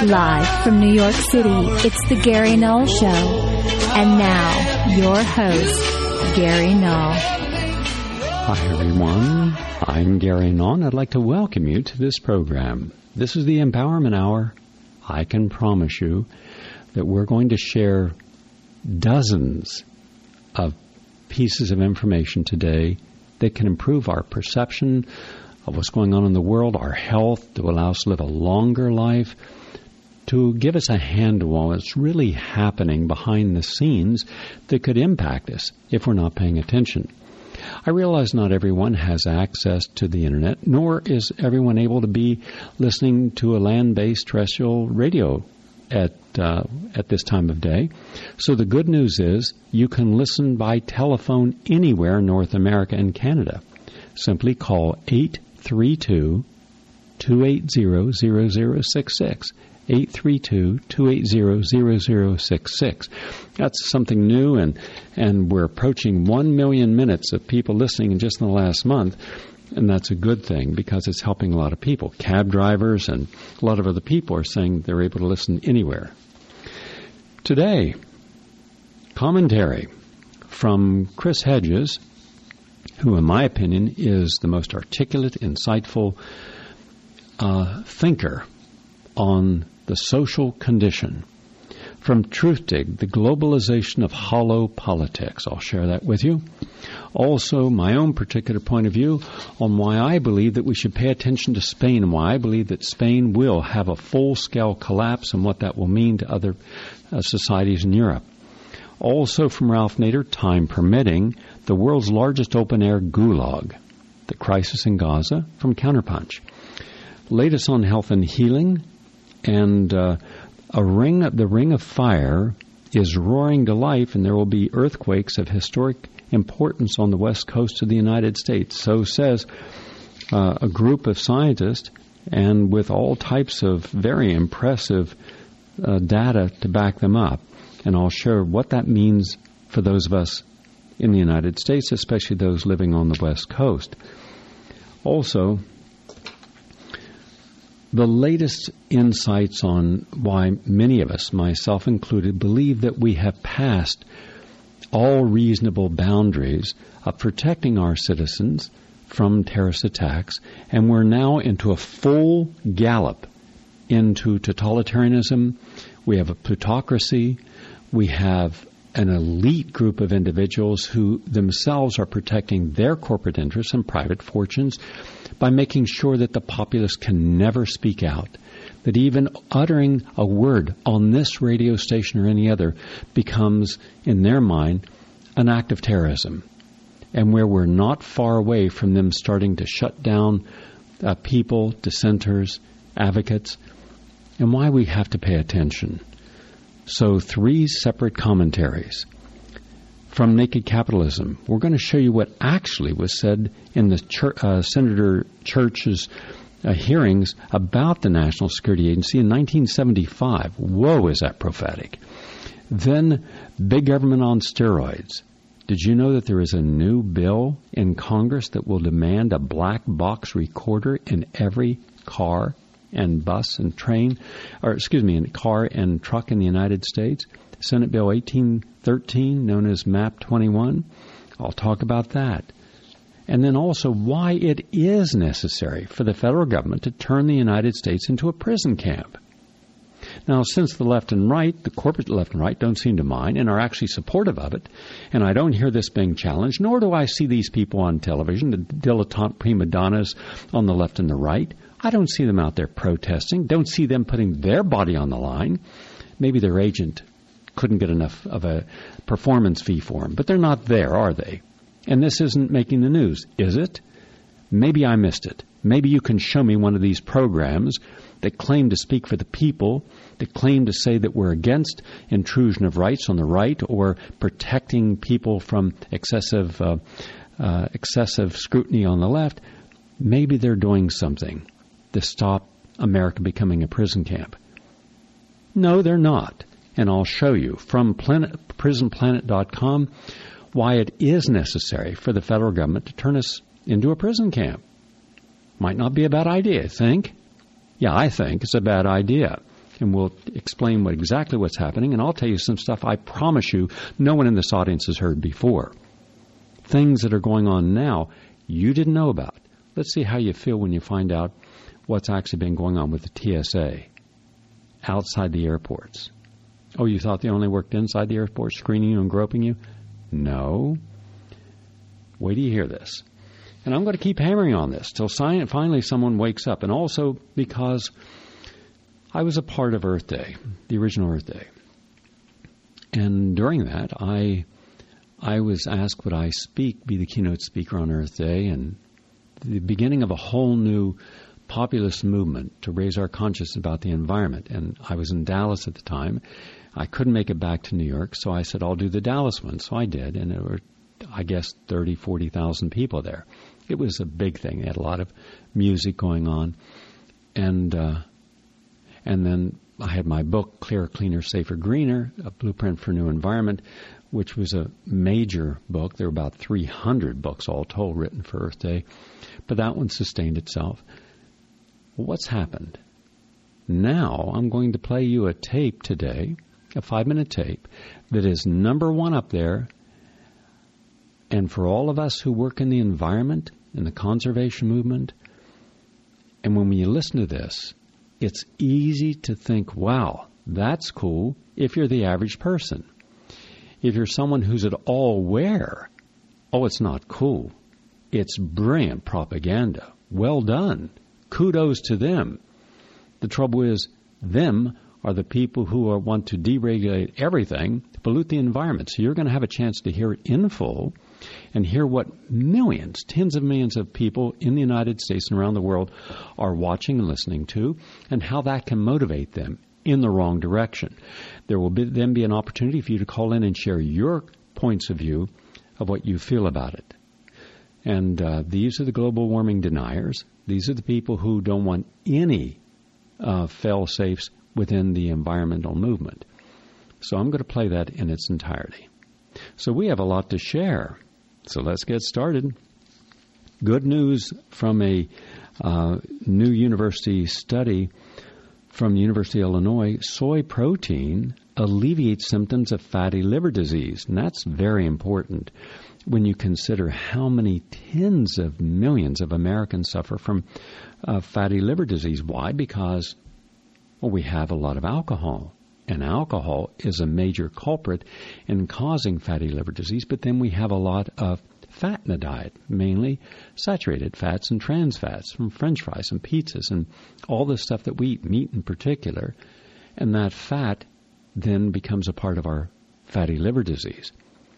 Live from New York City, it's the Gary Null Show. And now, your host, Gary Null. Hi, everyone. I'm Gary Null, and I'd like to welcome you to this program. This is the Empowerment Hour. I can promise you that we're going to share dozens of pieces of information today that can improve our perception of what's going on in the world, our health, to allow us to live a longer life, to give us a handle on what's really happening behind the scenes that could impact us if we're not paying attention. I realize not everyone has access to the Internet, nor is everyone able to be listening to a land-based terrestrial radio at this time of day. So the good news is you can listen by telephone anywhere in North America and Canada. Simply call 832-280-0066. 832-280-0066. That's something new, and we're approaching 1 million minutes of people listening just in the last month, and that's a good thing because it's helping a lot of people. Cab drivers and a lot of other people are saying they're able to listen anywhere. Today, commentary from Chris Hedges, who in my opinion is the most articulate, insightful thinker on the social condition. From Truthdig, the globalization of hollow politics. I'll share that with you. Also, my own particular point of view on why I believe that we should pay attention to Spain and why I believe that Spain will have a full-scale collapse and what that will mean to other societies in Europe. Also from Ralph Nader, time permitting, the world's largest open-air gulag, the crisis in Gaza, from Counterpunch. Latest on health and healing, and the ring of fire is roaring to life, and there will be earthquakes of historic importance on the west coast of the United States. So says a group of scientists, and with all types of very impressive data to back them up. And I'll share what that means for those of us in the United States, especially those living on the west coast. Also, the latest insights on why many of us, myself included, believe that we have passed all reasonable boundaries of protecting our citizens from terrorist attacks, and we're now into a full gallop into totalitarianism. We have a plutocracy. We have an elite group of individuals who themselves are protecting their corporate interests and private fortunes by making sure that the populace can never speak out, that even uttering a word on this radio station or any other becomes, in their mind, an act of terrorism, and where we're not far away from them starting to shut down people, dissenters, advocates, and why we have to pay attention. So 3 separate commentaries. From Naked Capitalism, we're going to show you what actually was said in the Senator Church's hearings about the National Security Agency in 1975. Whoa, is that prophetic. Then, Big Government on Steroids. Did you know that there is a new bill in Congress that will demand a black box recorder in every car and bus and train, in car and truck in the United States? Senate Bill 1813, known as MAP 21. I'll talk about that. And then also why it is necessary for the federal government to turn the United States into a prison camp. Now, since the left and right, the corporate left and right, don't seem to mind and are actually supportive of it, and I don't hear this being challenged, nor do I see these people on television, the dilettante prima donnas on the left and the right. I don't see them out there protesting, don't see them putting their body on the line. Maybe their agent couldn't get enough of a performance fee for them, but they're not there, are they? And this isn't making the news, is it? Maybe I missed it. Maybe you can show me one of these programs that claim to speak for the people, that claim to say that we're against intrusion of rights on the right or protecting people from excessive scrutiny on the left. Maybe they're doing something to stop America becoming a prison camp. No, they're not. And I'll show you from prisonplanet.com why it is necessary for the federal government to turn us into a prison camp. Might not be a bad idea, think? Yeah, I think it's a bad idea. and we'll explain exactly what's happening, and I'll tell you some stuff I promise you no one in this audience has heard before. Things that are going on now you didn't know about. Let's see how you feel when you find out what's actually been going on with the TSA outside the airports. Oh, you thought they only worked inside the airport, screening you and groping you? No. Wait till you hear this. And I'm going to keep hammering on this till finally someone wakes up. And also because I was a part of Earth Day, the original Earth Day. And during that, I was asked would I be the keynote speaker on Earth Day, and the beginning of a whole new populist movement to raise our consciousness about the environment. And I was in Dallas at the time. I couldn't make it back to New York, so I said, I'll do the Dallas one. So I did, and there were, I guess, 30,000, 40,000 people there. It was a big thing. They had a lot of music going on. And then I had my book, Clearer, Cleaner, Safer, Greener, A Blueprint for a New Environment, which was a major book. There were about 300 books all told written for Earth Day. But that one sustained itself. Well, what's happened? Now I'm going to play you a tape today, a 5-minute tape, that is number one up there. And for all of us who work in the environment, in the conservation movement, and when you listen to this, it's easy to think, wow, that's cool if you're the average person. If you're someone who's at all aware, oh, it's not cool. It's brilliant propaganda. Well done. Kudos to them. The trouble is, them are the people who want to deregulate everything, pollute the environment. So you're going to have a chance to hear it in full and hear what millions, tens of millions of people in the United States and around the world are watching and listening to, and how that can motivate them in the wrong direction. There will then be an opportunity for you to call in and share your points of view of what you feel about it. And these are the global warming deniers. These are the people who don't want any fail-safes within the environmental movement. So I'm going to play that in its entirety. So we have a lot to share. So let's get started. Good news from a new university study from the University of Illinois. Soy protein alleviates symptoms of fatty liver disease. And that's very important when you consider how many tens of millions of Americans suffer from fatty liver disease. Why? Because, well, we have a lot of alcohol. And alcohol is a major culprit in causing fatty liver disease. But then we have a lot of fat in the diet, mainly saturated fats and trans fats from French fries and pizzas and all the stuff that we eat, meat in particular. And that fat then becomes a part of our fatty liver disease.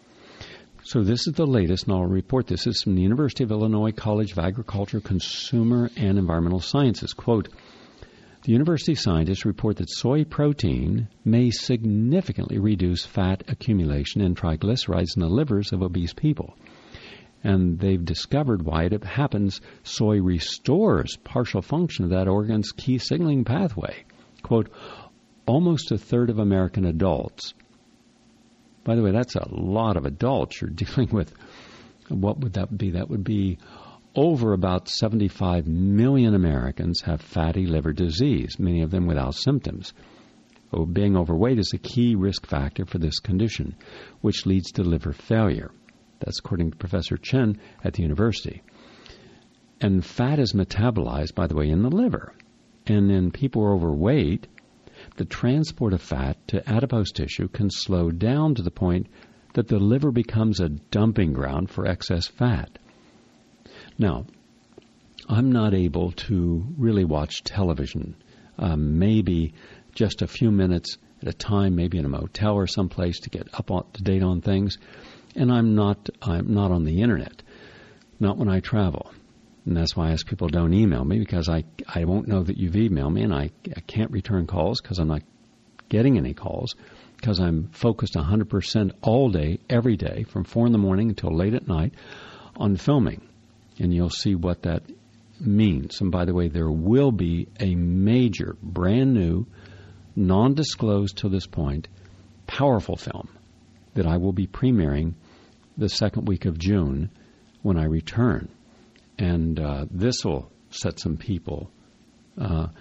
So this is the latest, and I'll report this. This is from the University of Illinois College of Agriculture, Consumer, and Environmental Sciences. Quote, the university scientists report that soy protein may significantly reduce fat accumulation and triglycerides in the livers of obese people. And they've discovered why it happens. Soy restores partial function of that organ's key signaling pathway. Quote, almost a third of American adults. By the way, that's a lot of adults you're dealing with. What would that be? That would be over about 75 million Americans have fatty liver disease, many of them without symptoms. Being overweight is a key risk factor for this condition, which leads to liver failure. That's according to Professor Chen at the university. And fat is metabolized, by the way, in the liver. And in people who are overweight, the transport of fat to adipose tissue can slow down to the point that the liver becomes a dumping ground for excess fat. Now, I'm not able to really watch television, maybe just a few minutes at a time, maybe in a motel or someplace to get up to date on things. And I'm not on the internet, not when I travel. And that's why I ask people don't email me, because I won't know that you've emailed me, and I can't return calls because I'm not getting any calls, because I'm focused 100% all day, every day, from 4 in the morning until late at night on filming. And you'll see what that means. And by the way, there will be a major, brand new, non-disclosed to this point, powerful film that I will be premiering the second week of June when I return. And this will set some people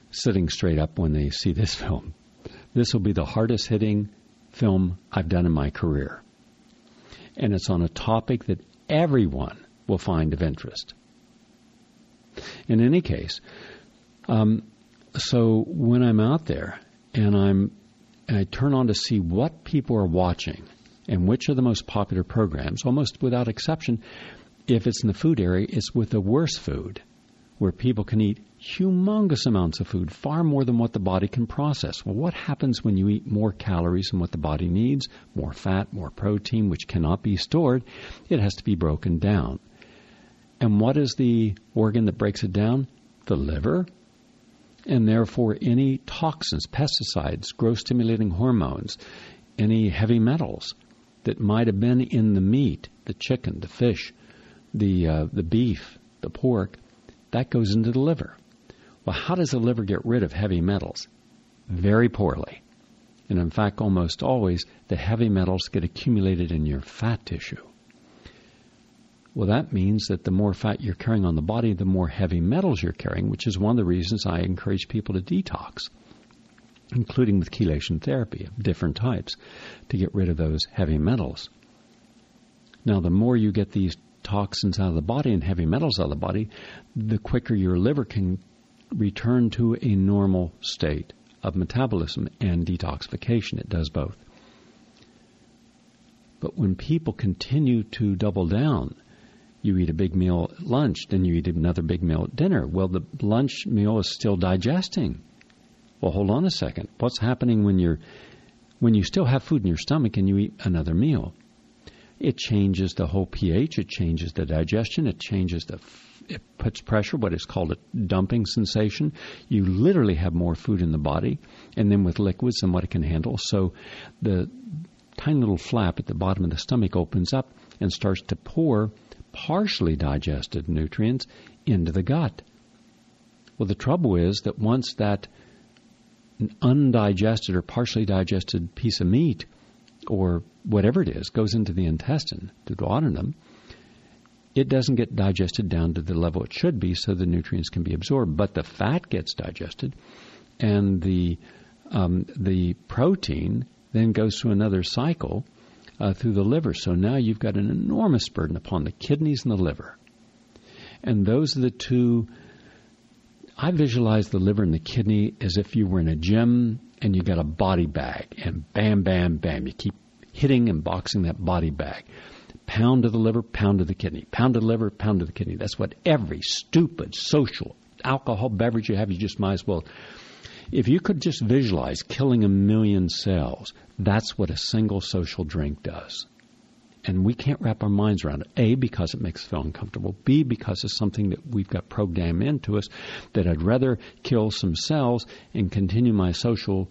sitting straight up when they see this film. This will be the hardest hitting film I've done in my career. And it's on a topic that everyone will find of interest. In any case, so when I'm out there and I turn on to see what people are watching and which are the most popular programs, almost without exception, if it's in the food area, it's with the worst food, where people can eat humongous amounts of food, far more than what the body can process. Well, what happens when you eat more calories than what the body needs, more fat, more protein, which cannot be stored? It has to be broken down. And what is the organ that breaks it down? The liver. And therefore, any toxins, pesticides, growth-stimulating hormones, any heavy metals that might have been in the meat, the chicken, the fish, the beef, the pork, that goes into the liver. Well, how does the liver get rid of heavy metals? Very poorly. And in fact, almost always, the heavy metals get accumulated in your fat tissue. Well, that means that the more fat you're carrying on the body, the more heavy metals you're carrying, which is one of the reasons I encourage people to detox, including with chelation therapy of different types, to get rid of those heavy metals. Now, the more you get these toxins out of the body and heavy metals out of the body, the quicker your liver can return to a normal state of metabolism and detoxification. It does both. But when people continue to double down, you eat a big meal at lunch, then you eat another big meal at dinner. Well, the lunch meal is still digesting. Well, hold on a second. What's happening when you still have food in your stomach and you eat another meal? It changes the whole pH. It changes the digestion. It puts pressure, what is called a dumping sensation. You literally have more food in the body, and then with liquids than what it can handle. So the tiny little flap at the bottom of the stomach opens up and starts to pour partially digested nutrients into the gut. Well, the trouble is that once that undigested or partially digested piece of meat or whatever it is goes into the intestine, the duodenum, it doesn't get digested down to the level it should be so the nutrients can be absorbed. But the fat gets digested, and the protein then goes through another cycle through the liver. So now you've got an enormous burden upon the kidneys and the liver. And those are the two. I visualize the liver and the kidney as if you were in a gym and you got a body bag, and bam, bam, bam, you keep hitting and boxing that body bag. Pound to the liver, pound to the kidney. Pound to the liver, pound to the kidney. That's what every stupid social alcohol beverage you have, you just might as well. If you could just visualize killing 1 million cells, that's what a single social drink does. And we can't wrap our minds around it. A, because it makes us feel uncomfortable. B, because it's something that we've got programmed into us that I'd rather kill some cells and continue my social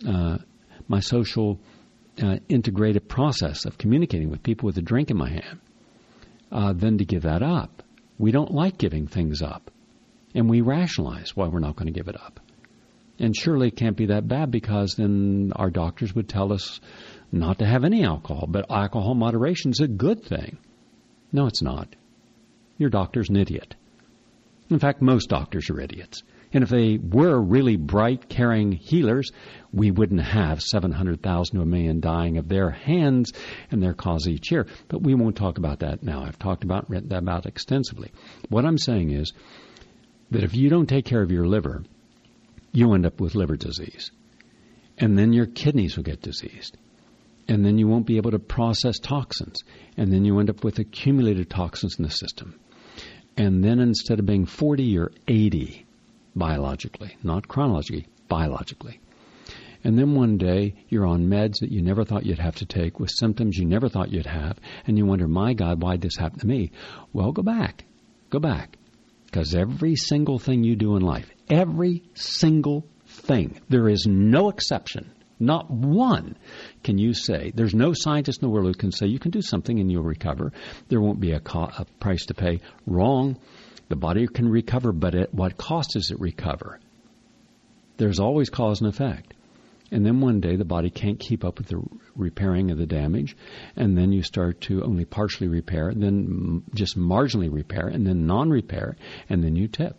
integrated process of communicating with people with a drink in my hand than to give that up. We don't like giving things up. And we rationalize why we're not going to give it up. And surely it can't be that bad, because then our doctors would tell us not to have any alcohol. But alcohol moderation is a good thing. No, it's not. Your doctor's an idiot. In fact, most doctors are idiots. And if they were really bright, caring healers, we wouldn't have 700,000 to 1 million dying of their hands and their cause each year. But we won't talk about that now. I've talked about, written about extensively. What I'm saying is that if you don't take care of your liver, you end up with liver disease. And then your kidneys will get diseased. And then you won't be able to process toxins. And then you end up with accumulated toxins in the system. And then instead of being 40, you're 80 biologically, not chronologically, biologically. And then one day you're on meds that you never thought you'd have to take with symptoms you never thought you'd have. And you wonder, my God, why'd this happen to me? Well, go back. Go back. Because every single thing you do in life, every single thing, there is no exception, not one, can you say. There's no scientist in the world who can say you can do something and you'll recover. There won't be a price to pay. Wrong. The body can recover, but at what cost does it recover? There's always cause and effect. And then one day the body can't keep up with the repairing of the damage, and then you start to only partially repair, then just marginally repair, and then non-repair, and then you tip.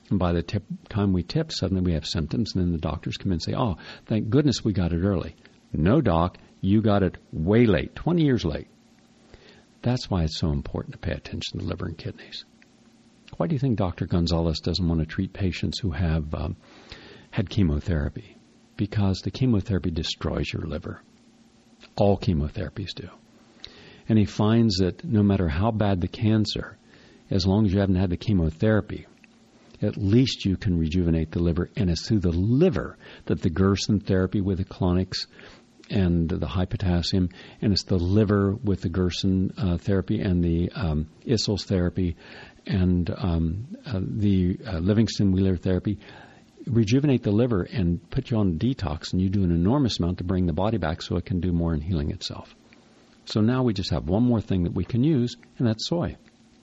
And by the time we tip, suddenly we have symptoms, and then the doctors come in and say, oh, thank goodness we got it early. No, doc, you got it way late, 20 years late. That's why it's so important to pay attention to liver and kidneys. Why do you think Dr. Gonzalez doesn't want to treat patients who have had chemotherapy? Because the chemotherapy destroys your liver. All chemotherapies do. And he finds that no matter how bad the cancer, as long as you haven't had the chemotherapy, at least you can rejuvenate the liver. And it's through the liver that the Gerson therapy with the colonics and the high potassium, and it's the liver with the Gerson therapy and the Issels therapy and the Livingston-Wheeler therapy, rejuvenate the liver and put you on detox, and you do an enormous amount to bring the body back so it can do more in healing itself. So now we just have one more thing that we can use, and that's soy.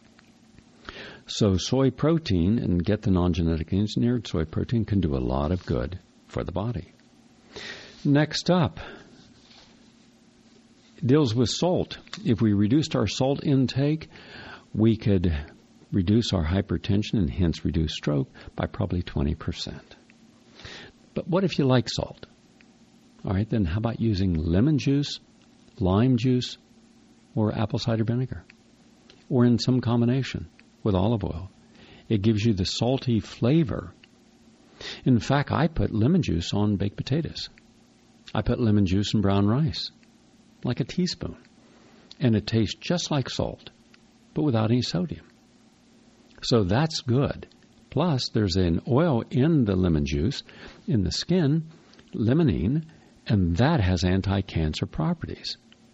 So soy protein, and get the non-genetic engineered soy protein, can do a lot of good for the body. Next up, deals with salt. If we reduced our salt intake, we could reduce our hypertension and hence reduce stroke by probably 20%. But what if you like salt? All right, then how about using lemon juice, lime juice, or apple cider vinegar? Or in some combination with olive oil. It gives you the salty flavor. In fact, I put lemon juice on baked potatoes. I put lemon juice in brown rice, like a teaspoon. And it tastes just like salt, but without any sodium. So that's good. Plus, there's an oil in the lemon juice, in the skin, limonene, and that has anti-cancer properties.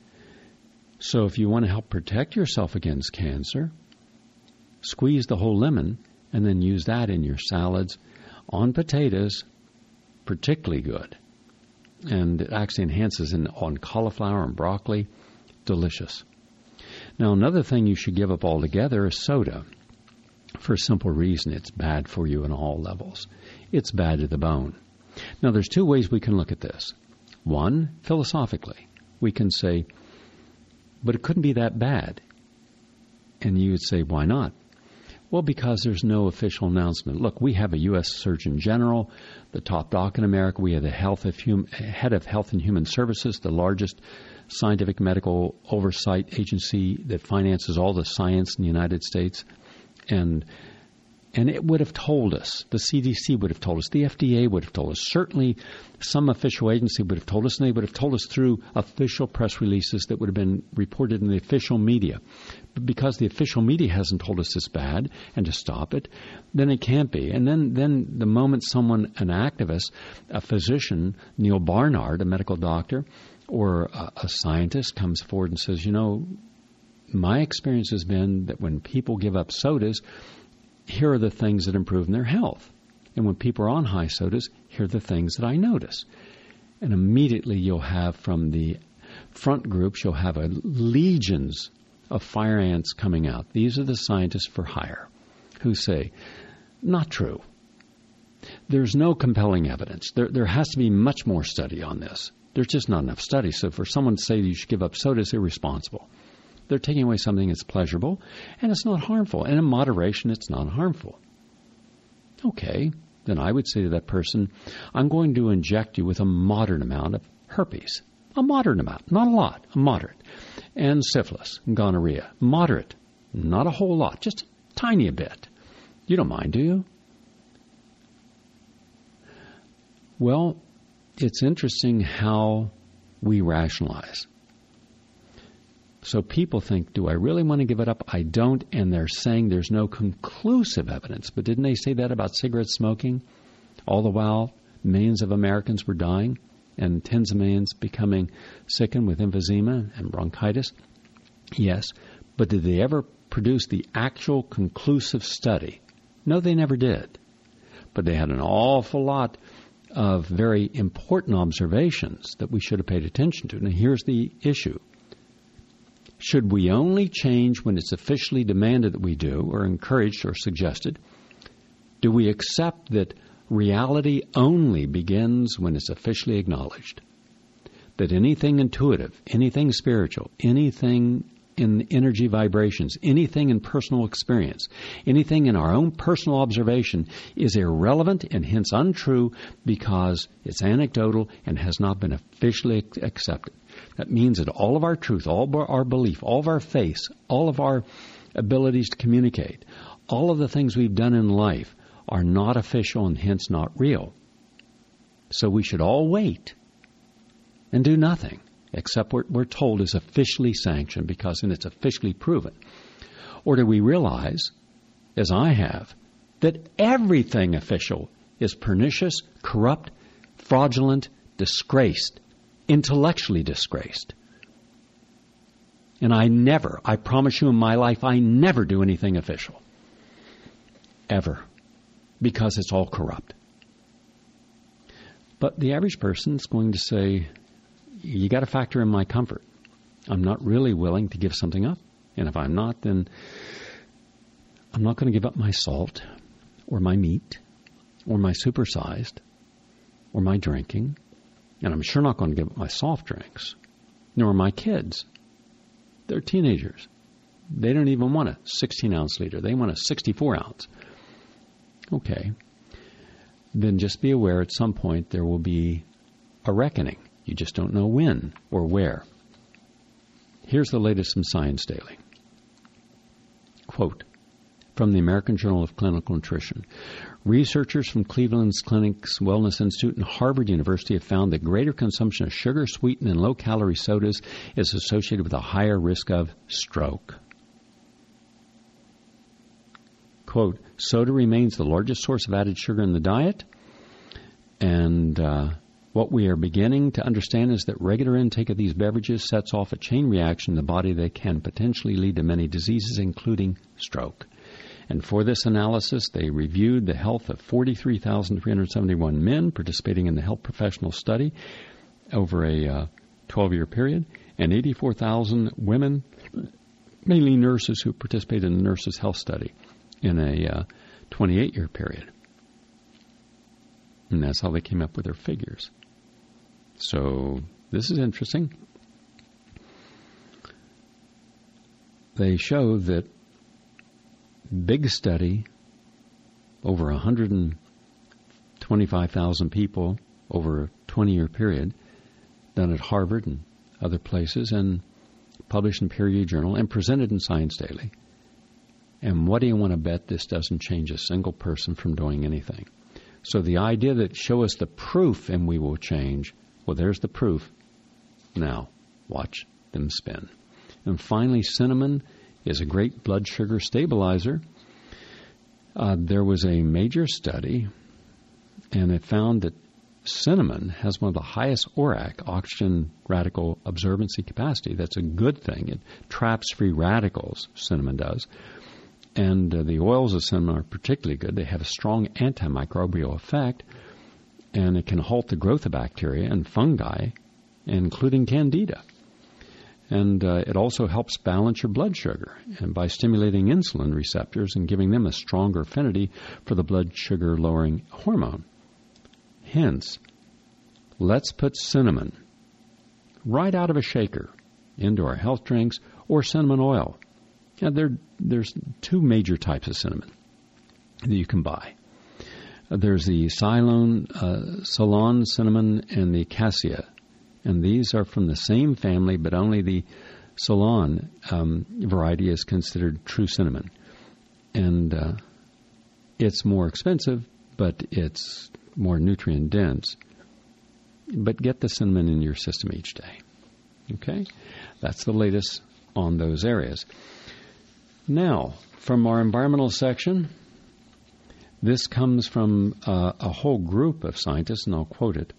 So if you want to help protect yourself against cancer, squeeze the whole lemon and then use that in your salads. On potatoes, particularly good. And it actually enhances on cauliflower and broccoli. Delicious. Now, another thing you should give up altogether is soda. For a simple reason, it's bad for you on all levels. It's bad to the bone. Now, there's two ways we can look at this. One, philosophically. We can say, but it couldn't be that bad. And you would say, why not? Well, because there's no official announcement. Look, we have a U.S. Surgeon General, the top doc in America. We have the head of Health and Human Services, the largest scientific medical oversight agency that finances all the science in the United States. And it would have told us, the CDC would have told us, the FDA would have told us, certainly some official agency would have told us, and they would have told us through official press releases that would have been reported in the official media. But because the official media hasn't told us it's bad and to stop it, then it can't be. And then the moment someone, an activist, a physician, Neil Barnard, a medical doctor, or a scientist comes forward and says, you know, my experience has been that when people give up sodas, here are the things that improve their health. And when people are on high sodas, here are the things that I notice. And immediately you'll have from the front groups, you'll have legions of fire ants coming out. These are the scientists for hire who say, not true. There's no compelling evidence. There has to be much more study on this. There's just not enough study. So for someone to say you should give up soda is irresponsible. They're taking away something that's pleasurable, and it's not harmful. And in moderation, it's not harmful. Okay, then I would say to that person, I'm going to inject you with a moderate amount of herpes. A moderate amount, not a lot, a moderate. And syphilis and gonorrhea, moderate, not a whole lot, just a tiny bit. You don't mind, do you? Well, it's interesting how we rationalize. So people think, do I really want to give it up? I don't, and they're saying there's no conclusive evidence. But didn't they say that about cigarette smoking? All the while, millions of Americans were dying and tens of millions becoming sickened with emphysema and bronchitis? Yes, but did they ever produce the actual conclusive study? No, they never did. But they had an awful lot of very important observations that we should have paid attention to. Now, here's the issue. Should we only change when it's officially demanded that we do, or encouraged or suggested? Do we accept that reality only begins when it's officially acknowledged? That anything intuitive, anything spiritual, anything in energy vibrations, anything in personal experience, anything in our own personal observation is irrelevant and hence untrue because it's anecdotal and has not been officially accepted. That means that all of our truth, all of our belief, all of our faith, all of our abilities to communicate, all of the things we've done in life are not official and hence not real. So we should all wait and do nothing except what we're told is officially sanctioned because then it's officially proven. Or do we realize, as I have, that everything official is pernicious, corrupt, fraudulent, disgraced, intellectually disgraced? And I promise you in my life, I never do anything official. Ever. Because it's all corrupt. But the average person is going to say, you got to factor in my comfort. I'm not really willing to give something up. And if I'm not, then I'm not going to give up my salt or my meat or my supersized or my drinking. And I'm sure not going to give up my soft drinks, nor my kids. They're teenagers. They don't even want a 16-ounce liter. They want a 64-ounce. Okay. Then just be aware at some point there will be a reckoning. You just don't know when or where. Here's the latest from Science Daily. Quote, from the American Journal of Clinical Nutrition. Researchers from Cleveland's Clinic's Wellness Institute and Harvard University have found that greater consumption of sugar-sweetened and low-calorie sodas is associated with a higher risk of stroke. Quote, soda remains the largest source of added sugar in the diet, and what we are beginning to understand is that regular intake of these beverages sets off a chain reaction in the body that can potentially lead to many diseases, including stroke. And for this analysis, they reviewed the health of 43,371 men participating in the health professional study over a 12-year period, and 84,000 women, mainly nurses, who participated in the nurses' health study in a 28-year period. And that's how they came up with their figures. So this is interesting. They show that big study, over 125,000 people over a 20-year period, done at Harvard and other places, and published in peer-reviewed journal and presented in Science Daily. And what do you want to bet this doesn't change a single person from doing anything? So the idea that show us the proof and we will change, well, there's the proof. Now, watch them spin. And finally, cinnamon is a great blood sugar stabilizer. There was a major study, and it found that cinnamon has one of the highest ORAC, oxygen radical absorbency capacity. That's a good thing. It traps free radicals, cinnamon does. And the oils of cinnamon are particularly good. They have a strong antimicrobial effect, and it can halt the growth of bacteria and fungi, including candida. And it also helps balance your blood sugar, and by stimulating insulin receptors and giving them a stronger affinity for the blood sugar lowering hormone. Hence, let's put cinnamon right out of a shaker into our health drinks or cinnamon oil. And there's two major types of cinnamon that you can buy. There's the Ceylon cinnamon and the cassia. And these are from the same family, but only the Ceylon variety is considered true cinnamon. And it's more expensive, but it's more nutrient dense. But get the cinnamon in your system each day. Okay? That's the latest on those areas. Now, from our environmental section, this comes from a whole group of scientists, and I'll quote it.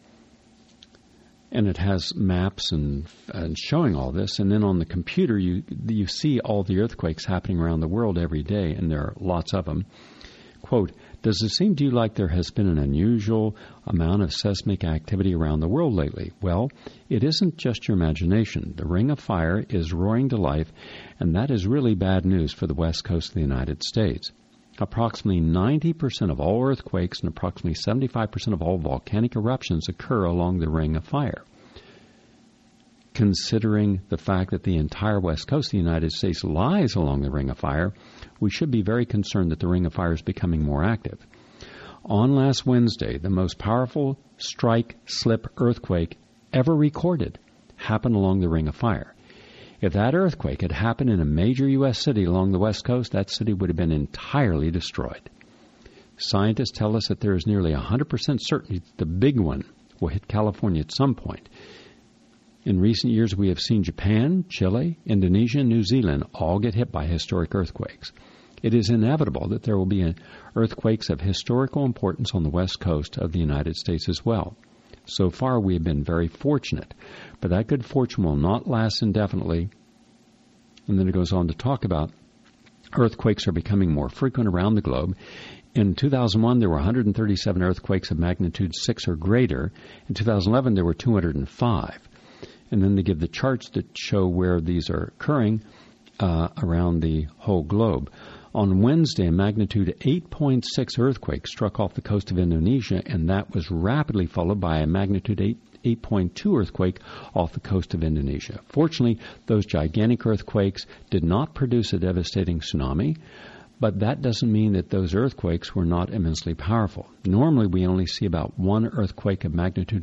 And it has maps and showing all this. And then on the computer, you see all the earthquakes happening around the world every day, and there are lots of them. Quote, does it seem to you like there has been an unusual amount of seismic activity around the world lately? Well, it isn't just your imagination. The Ring of Fire is roaring to life, and that is really bad news for the west coast of the United States. Approximately 90% of all earthquakes and approximately 75% of all volcanic eruptions occur along the Ring of Fire. Considering the fact that the entire west coast of the United States lies along the Ring of Fire, we should be very concerned that the Ring of Fire is becoming more active. On last Wednesday, the most powerful strike-slip earthquake ever recorded happened along the Ring of Fire. If that earthquake had happened in a major U.S. city along the west coast, that city would have been entirely destroyed. Scientists tell us that there is nearly 100% certainty that the big one will hit California at some point. In recent years, we have seen Japan, Chile, Indonesia, and New Zealand all get hit by historic earthquakes. It is inevitable that there will be earthquakes of historical importance on the west coast of the United States as well. So far, we have been very fortunate, but that good fortune will not last indefinitely. And then it goes on to talk about earthquakes are becoming more frequent around the globe. In 2001, there were 137 earthquakes of magnitude 6 or greater. In 2011, there were 205. And then they give the charts that show where these are occurring around the whole globe. On Wednesday, a magnitude 8.6 earthquake struck off the coast of Indonesia, and that was rapidly followed by a magnitude 8.2 earthquake off the coast of Indonesia. Fortunately, those gigantic earthquakes did not produce a devastating tsunami, but that doesn't mean that those earthquakes were not immensely powerful. Normally, we only see about one earthquake of magnitude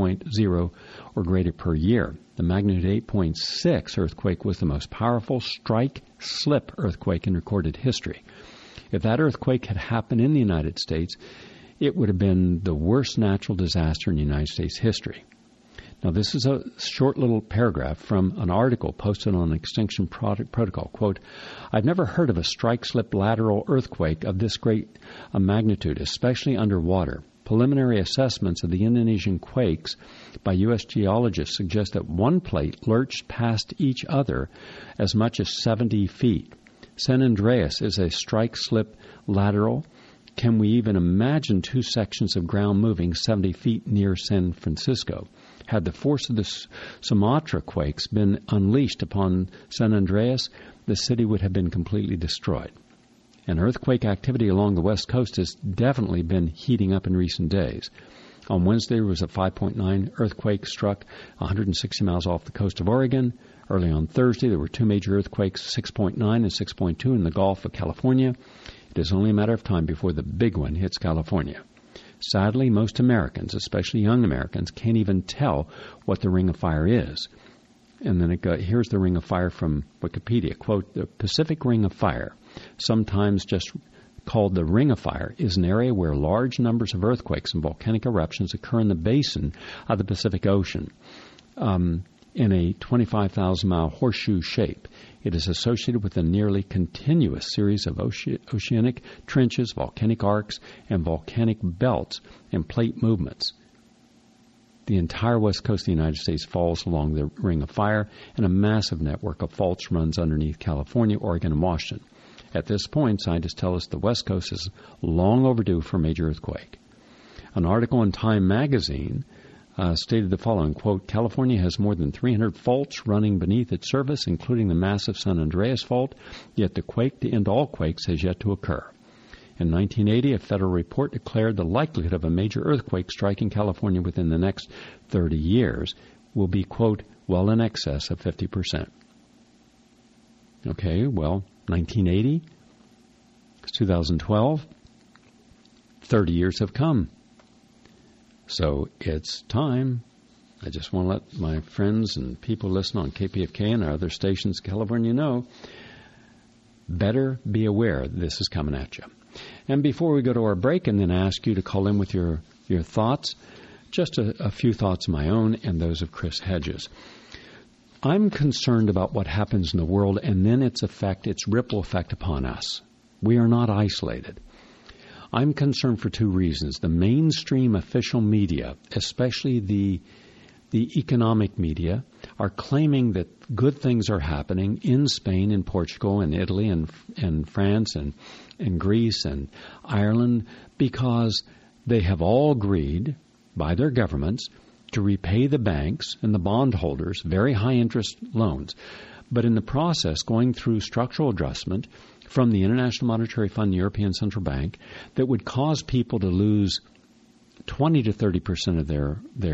8.0 or greater per year. The magnitude 8.6 earthquake was the most powerful strike-slip earthquake in recorded history. If that earthquake had happened in the United States, it would have been the worst natural disaster in United States history. Now, this is a short little paragraph from an article posted on Extinction Protocol. Quote, I've never heard of a strike-slip lateral earthquake of this great magnitude, especially underwater. Preliminary assessments of the Indonesian quakes by U.S. geologists suggest that one plate lurched past each other as much as 70 feet. San Andreas is a strike-slip lateral. Can we even imagine two sections of ground moving 70 feet near San Francisco? Had the force of the Sumatra quakes been unleashed upon San Andreas, the city would have been completely destroyed. And earthquake activity along the west coast has definitely been heating up in recent days. On Wednesday, there was a 5.9 earthquake struck 160 miles off the coast of Oregon. Early on Thursday, there were two major earthquakes, 6.9 and 6.2 in the Gulf of California. It is only a matter of time before the big one hits California. Sadly, most Americans, especially young Americans, can't even tell what the Ring of Fire is. And then here's the Ring of Fire from Wikipedia. Quote, the Pacific Ring of Fire, sometimes just called the Ring of Fire, is an area where large numbers of earthquakes and volcanic eruptions occur in the basin of the Pacific Ocean in a 25,000-mile horseshoe shape. It is associated with a nearly continuous series of oceanic trenches, volcanic arcs, and volcanic belts and plate movements. The entire west coast of the United States falls along the Ring of Fire, and a massive network of faults runs underneath California, Oregon, and Washington. At this point, scientists tell us the west coast is long overdue for a major earthquake. An article in Time magazine stated the following, quote, California has more than 300 faults running beneath its surface, including the massive San Andreas fault, yet the quake to end all quakes has yet to occur. In 1980, a federal report declared the likelihood of a major earthquake striking California within the next 30 years will be, quote, well in excess of 50%. Okay, well, 1980, it's 2012, 30 years have come. So it's time. I just want to let my friends and people listen on KPFK and our other stations in California know, better be aware this is coming at you. And before we go to our break and then ask you to call in with your thoughts, just a few thoughts of my own and those of Chris Hedges. I'm concerned about what happens in the world and then its ripple effect upon us. We are not isolated. I'm concerned for two reasons. The mainstream official media, especially the economic media, are claiming that good things are happening in Spain and Portugal and Italy and France and Greece and Ireland because they have all agreed by their governments to repay the banks and the bondholders very high interest loans. But in the process, going through structural adjustment from the International Monetary Fund, the European Central Bank, that would cause people to lose 20 to 30% of their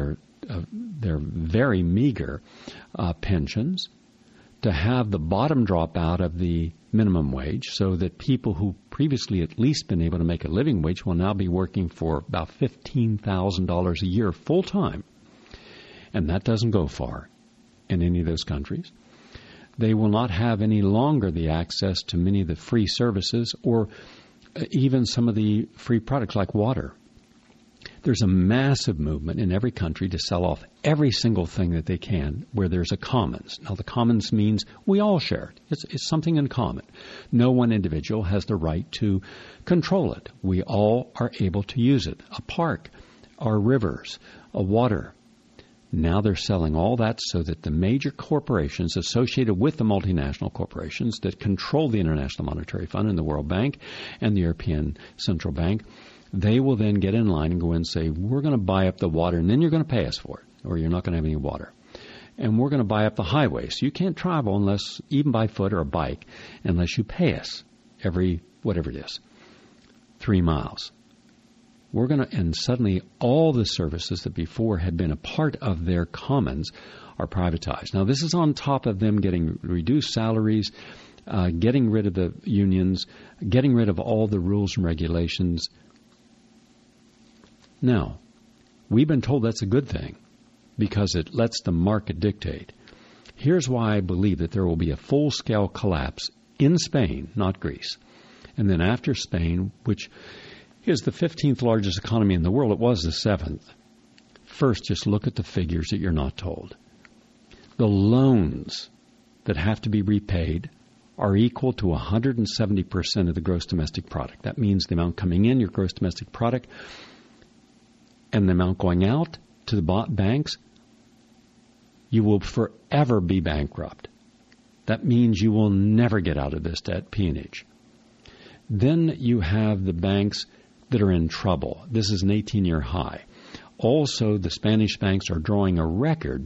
their very meager pensions, to have the bottom drop out of the minimum wage so that people who previously at least been able to make a living wage will now be working for about $15,000 a year full time. And that doesn't go far in any of those countries. They will not have any longer the access to many of the free services or even some of the free products like water. There's a massive movement in every country to sell off every single thing that they can where there's a commons. Now, the commons means we all share it. It's something in common. No one individual has the right to control it. We all are able to use it. A park, our rivers, a water. Now they're selling all that so that the major corporations associated with the multinational corporations that control the International Monetary Fund and the World Bank and the European Central Bank, they will then get in line and go in and say, we're going to buy up the water, and then you're going to pay us for it, or you're not going to have any water. And we're going to buy up the highways. So you can't travel unless, even by foot or a bike, unless you pay us every, whatever it is, 3 miles. We're going to, and suddenly all the services that before had been a part of their commons are privatized. Now, this is on top of them getting reduced salaries, getting rid of the unions, getting rid of all the rules and regulations. Now, we've been told that's a good thing because it lets the market dictate. Here's why I believe that there will be a full-scale collapse in Spain, not Greece. And then after Spain, which is the 15th largest economy in the world, it was the 7th. First, just look at the figures that you're not told. The loans that have to be repaid are equal to 170% of the gross domestic product. That means the amount coming in, your gross domestic product, and the amount going out to the banks, you will forever be bankrupt. That means you will never get out of this debt peonage. Then you have the banks that are in trouble. This is an 18-year high. Also, the Spanish banks are drawing a record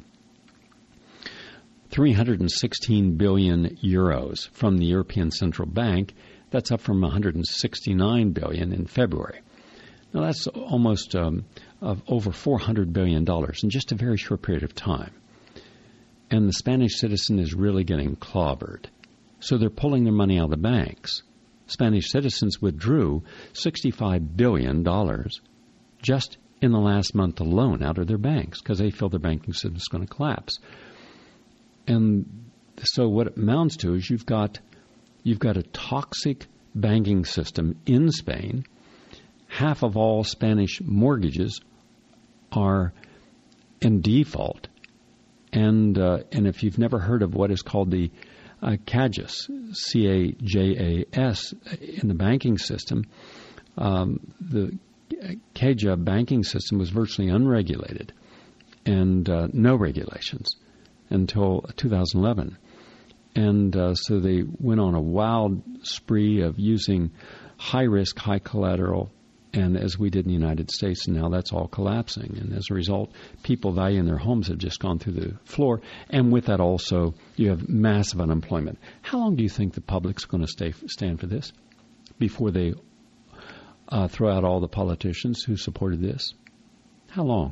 316 billion euros from the European Central Bank. That's up from 169 billion in February. Now, that's almost of over $400 billion in just a very short period of time. And the Spanish citizen is really getting clobbered. So they're pulling their money out of the banks. Spanish citizens withdrew $65 billion just in the last month alone out of their banks because they feel their banking system is going to collapse. And so what it amounts to is you've got a toxic banking system in Spain. Half of all Spanish mortgages are in default. And if you've never heard of what is called the CAJAS, C-A-J-A-S, in the banking system, the CAJA banking system was virtually unregulated and no regulations until 2011. And so they went on a wild spree of using high-risk, high-collateral, and as we did in the United States, and now that's all collapsing. And as a result, people valuing their homes have just gone through the floor. And with that also, you have massive unemployment. How long do you think the public's going to stand for this before they throw out all the politicians who supported this? How long?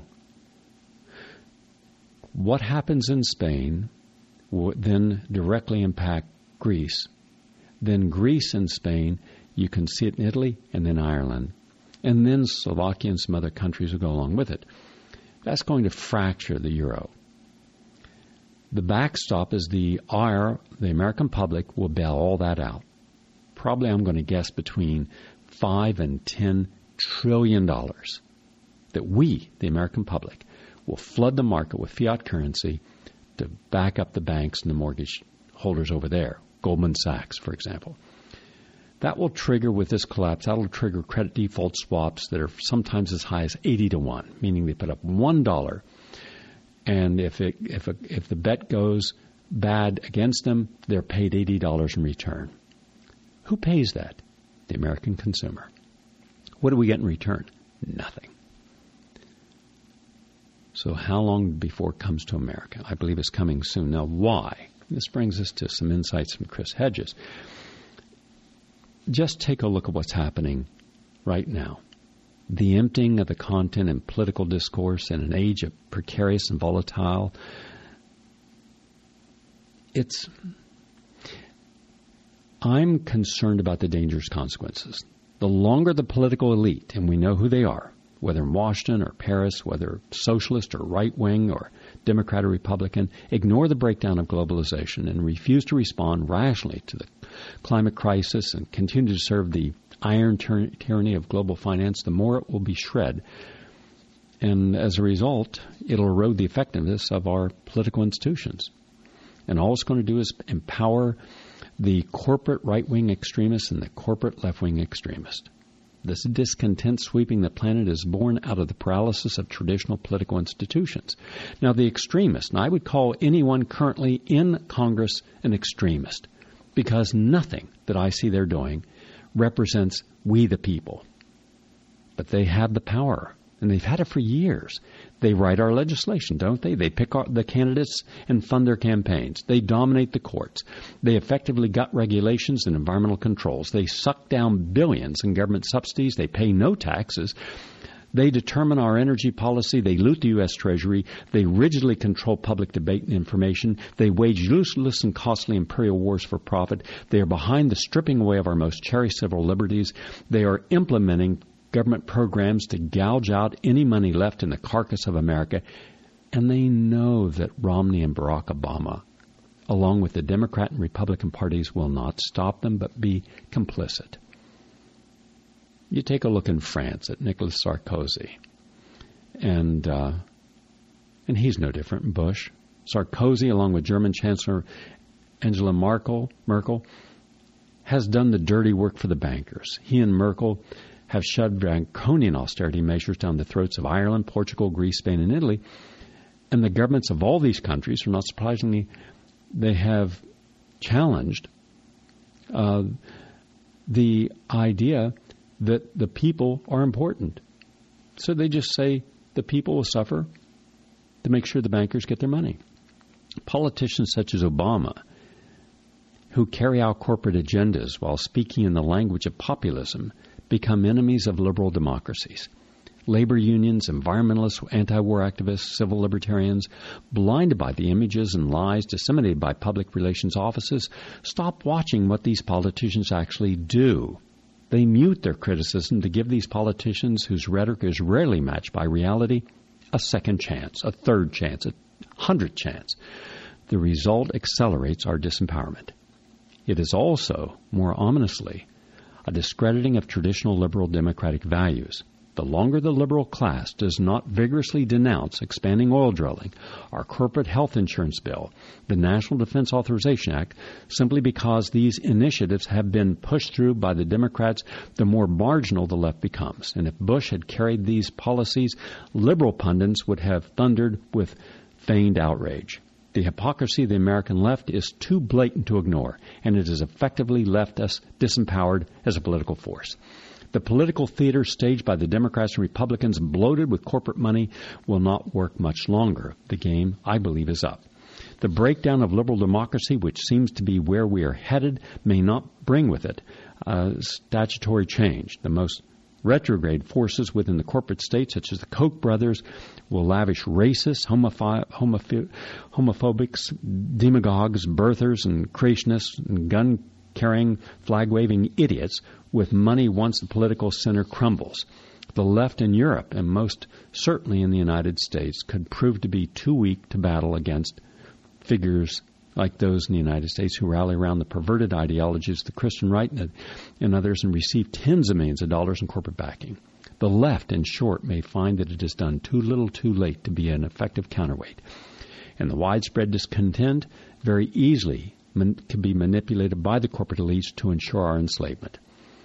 What happens in Spain will then directly impact Greece. Then Greece and Spain, you can see it in Italy and then Ireland. And then Slovakia and some other countries will go along with it. That's going to fracture the euro. The backstop is the American public will bail all that out. Probably, I'm going to guess, between $5 and $10 trillion that we, the American public, will flood the market with fiat currency to back up the banks and the mortgage holders over there, Goldman Sachs, for example. That will trigger, with this collapse, that will trigger credit default swaps that are sometimes as high as 80-1, meaning they put up $1, and if the bet goes bad against them, they're paid $80 in return. Who pays that? The American consumer. What do we get in return? Nothing. So how long before it comes to America? I believe it's coming soon. Now, why? This brings us to some insights from Chris Hedges. Just take a look at what's happening right now. the emptying of the content and political discourse in an age of precarious and volatile. I'm concerned about the dangerous consequences. The longer the political elite, and we know who they are, whether in Washington or Paris, whether socialist or right-wing or Democrat or Republican, ignore the breakdown of globalization and refuse to respond rationally to the climate crisis and continue to serve the iron tyranny of global finance, the more it will be shred. And as a result, it'll erode the effectiveness of our political institutions. And all it's going to do is empower the corporate right-wing extremists and the corporate left-wing extremists. This discontent sweeping the planet is born out of the paralysis of traditional political institutions. Now, the extremists, and I would call anyone currently in Congress an extremist, because nothing that I see they're doing represents we the people. But they have the power, and they've had it for years. They write our legislation, don't they? They pick the candidates and fund their campaigns. They dominate the courts. They effectively gut regulations and environmental controls. They suck down billions in government subsidies. They pay no taxes. They determine our energy policy. They loot the U.S. Treasury. They rigidly control public debate and information. They wage useless and costly imperial wars for profit. They are behind the stripping away of our most cherished civil liberties. They are implementing government programs to gouge out any money left in the carcass of America. And they know that Romney and Barack Obama, along with the Democrat and Republican parties, will not stop them but be complicit. You take a look in France at Nicolas Sarkozy, and he's no different than Bush. Sarkozy, along with German Chancellor Angela Merkel, has done the dirty work for the bankers. He and Merkel have shoved draconian austerity measures down the throats of Ireland, Portugal, Greece, Spain, and Italy. And the governments of all these countries, or not surprisingly, they have challenged the idea that the people are important. So they just say the people will suffer to make sure the bankers get their money. Politicians such as Obama, who carry out corporate agendas while speaking in the language of populism, become enemies of liberal democracies. Labor unions, environmentalists, anti-war activists, civil libertarians, blinded by the images and lies disseminated by public relations offices, stop watching what these politicians actually do. They mute their criticism to give these politicians, whose rhetoric is rarely matched by reality, a second chance, a third chance, a 100th chance. The result accelerates our disempowerment. It is also, more ominously, a discrediting of traditional liberal democratic values. The longer the liberal class does not vigorously denounce expanding oil drilling, our corporate health insurance bill, the National Defense Authorization Act, simply because these initiatives have been pushed through by the Democrats, the more marginal the left becomes. And if Bush had carried these policies, liberal pundits would have thundered with feigned outrage. The hypocrisy of the American left is too blatant to ignore, and it has effectively left us disempowered as a political force. The political theater staged by the Democrats and Republicans, bloated with corporate money, will not work much longer. The game, I believe, is up. The breakdown of liberal democracy, which seems to be where we are headed, may not bring with it statutory change. The most retrograde forces within the corporate state, such as the Koch brothers, will lavish racists, homophobics, demagogues, birthers, and creationists, and gun-carrying, flag-waving idiots with money once the political center crumbles. The left in Europe, and most certainly in the United States, could prove to be too weak to battle against figures like those in the United States who rally around the perverted ideologies of the Christian right and others and receive tens of millions of dollars in corporate backing. The left, in short, may find that it has done too little too late to be an effective counterweight. And the widespread discontent very easily can be manipulated by the corporate elites to ensure our enslavement.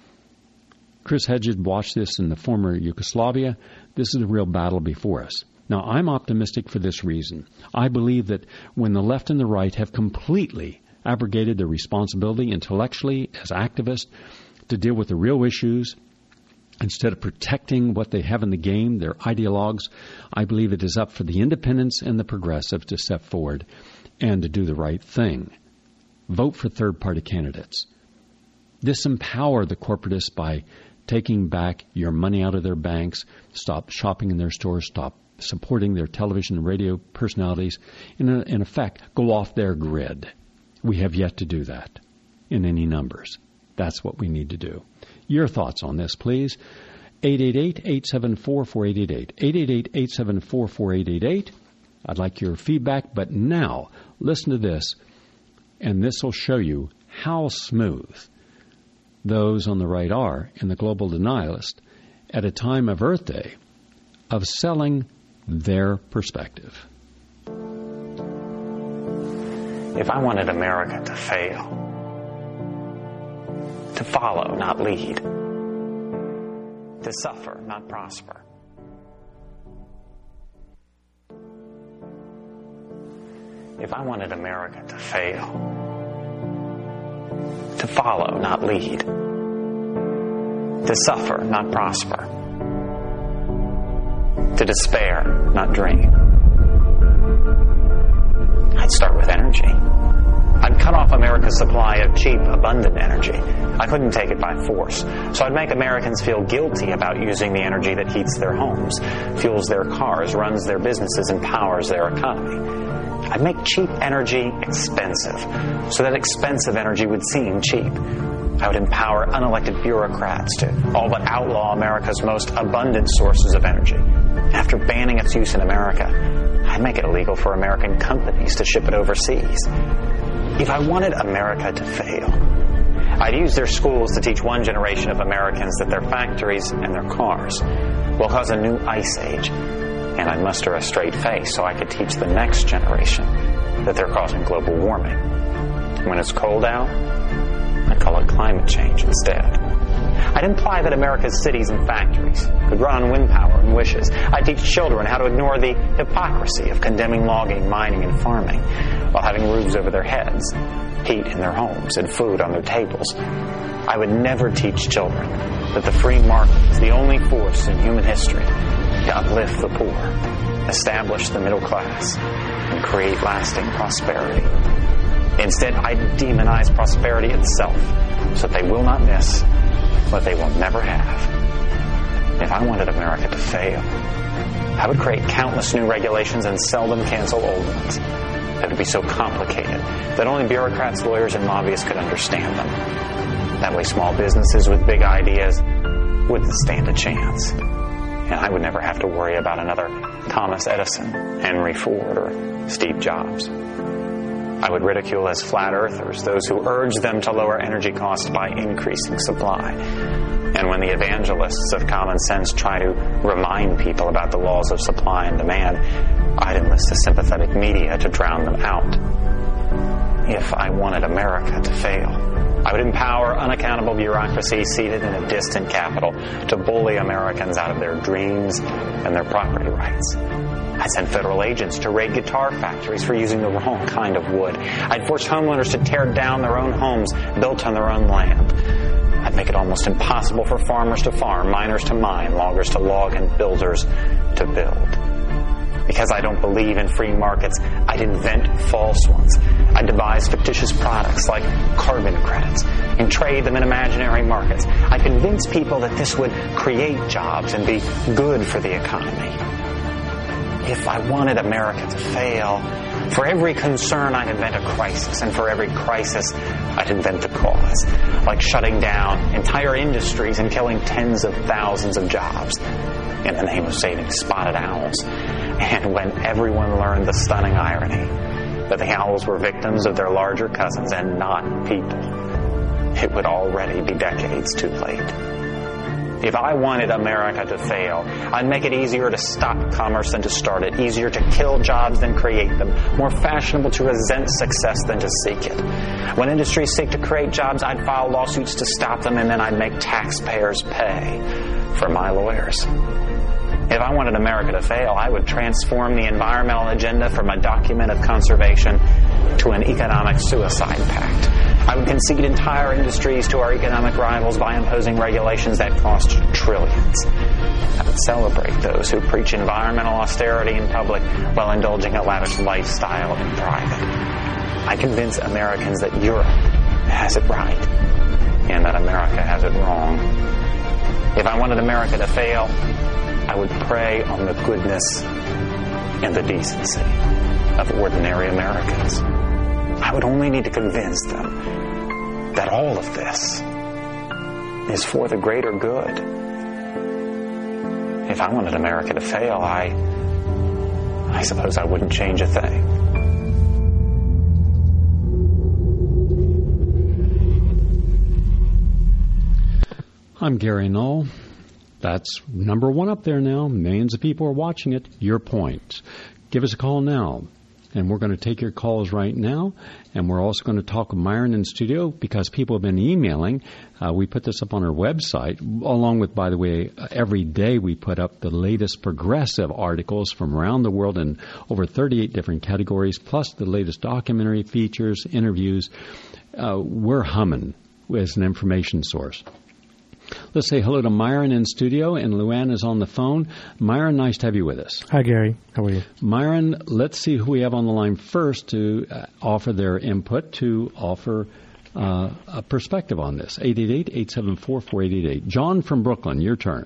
Chris Hedges watched this in the former Yugoslavia. This is the real battle before us. Now, I'm optimistic for this reason. I believe that when the left and the right have completely abrogated their responsibility intellectually as activists to deal with the real issues, instead of protecting what they have in the game, their ideologues, I believe it is up for the independents and the progressives to step forward and to do the right thing. Vote for third-party candidates. Disempower the corporatists by taking back your money out of their banks, stop shopping in their stores, stop supporting their television and radio personalities, in effect, go off their grid. We have yet to do that in any numbers. That's what we need to do. Your thoughts on this, please. 888-874-4888. 888-874-4888. I'd like your feedback, but now listen to this, and this will show you how smooth those on the right are in the global denialist at a time of Earth Day of selling their perspective. If I wanted America to fail, to follow, not lead, to suffer, not prosper, if I wanted America to fail, to follow, not lead, to suffer, not prosper, to despair, not dream, I'd start with energy. I'd cut off America's supply of cheap, abundant energy. I couldn't take it by force. So I'd make Americans feel guilty about using the energy that heats their homes, fuels their cars, runs their businesses, and powers their economy. I'd make cheap energy expensive, so that expensive energy would seem cheap. I would empower unelected bureaucrats to all but outlaw America's most abundant sources of energy. After banning its use in America, I'd make it illegal for American companies to ship it overseas. If I wanted America to fail, I'd use their schools to teach one generation of Americans that their factories and their cars will cause a new ice age, and I'd muster a straight face so I could teach the next generation that they're causing global warming. When it's cold out, I'd call it climate change instead. I'd imply that America's cities and factories could run on wind power and wishes. I'd teach children how to ignore the hypocrisy of condemning logging, mining, and farming while having roofs over their heads, heat in their homes, and food on their tables. I would never teach children that the free market is the only force in human history to uplift the poor, establish the middle class, and create lasting prosperity. Instead, I demonize prosperity itself so that they will not miss what they will never have. If I wanted America to fail, I would create countless new regulations and seldom cancel old ones that would be so complicated that only bureaucrats, lawyers, and lobbyists could understand them. That way small businesses with big ideas wouldn't stand a chance. And I would never have to worry about another Thomas Edison, Henry Ford, or Steve Jobs. I would ridicule as flat earthers those who urge them to lower energy costs by increasing supply. And when the evangelists of common sense try to remind people about the laws of supply and demand, I'd enlist the sympathetic media to drown them out. If I wanted America to fail, I would empower unaccountable bureaucracy seated in a distant capital to bully Americans out of their dreams and their property rights. I'd send federal agents to raid guitar factories for using the wrong kind of wood. I'd force homeowners to tear down their own homes built on their own land. I'd make it almost impossible for farmers to farm, miners to mine, loggers to log, and builders to build. Because I don't believe in free markets, I'd invent false ones. I'd devise fictitious products like carbon credits and trade them in imaginary markets. I'd convince people that this would create jobs and be good for the economy. If I wanted America to fail, for every concern I'd invent a crisis, and for every crisis I'd invent a cause, like shutting down entire industries and killing tens of thousands of jobs in the name of saving spotted owls. And when everyone learned the stunning irony that the owls were victims of their larger cousins and not people, it would already be decades too late. If I wanted America to fail, I'd make it easier to stop commerce than to start it, easier to kill jobs than create them, more fashionable to resent success than to seek it. When industries seek to create jobs, I'd file lawsuits to stop them, and then I'd make taxpayers pay for my lawyers. If I wanted America to fail, I would transform the environmental agenda from a document of conservation to an economic suicide pact. I would concede entire industries to our economic rivals by imposing regulations that cost trillions. I would celebrate those who preach environmental austerity in public while indulging a lavish lifestyle in private. I convince Americans that Europe has it right and that America has it wrong. If I wanted America to fail, I would prey on the goodness and the decency of ordinary Americans. I would only need to convince them that all of this is for the greater good. If I wanted America to fail, I suppose I wouldn't change a thing. I'm Gary Null. That's number one up there now. Millions of people are watching it. Your point. Give us a call now. And we're going to take your calls right now. And we're also going to talk with Myron in studio because people have been emailing. We put this up on our website, along with, by the way, every day we put up the latest progressive articles from around the world in over 38 different categories, plus the latest documentary features, interviews. We're humming as an information source. Let's say hello to Myron in studio, and Luann is on the phone. Myron, nice to have you with us. Hi, Gary. How are you? Myron, let's see who we have on the line first to offer their input, to offer a perspective on this. 888-874-4888. John from Brooklyn, your turn.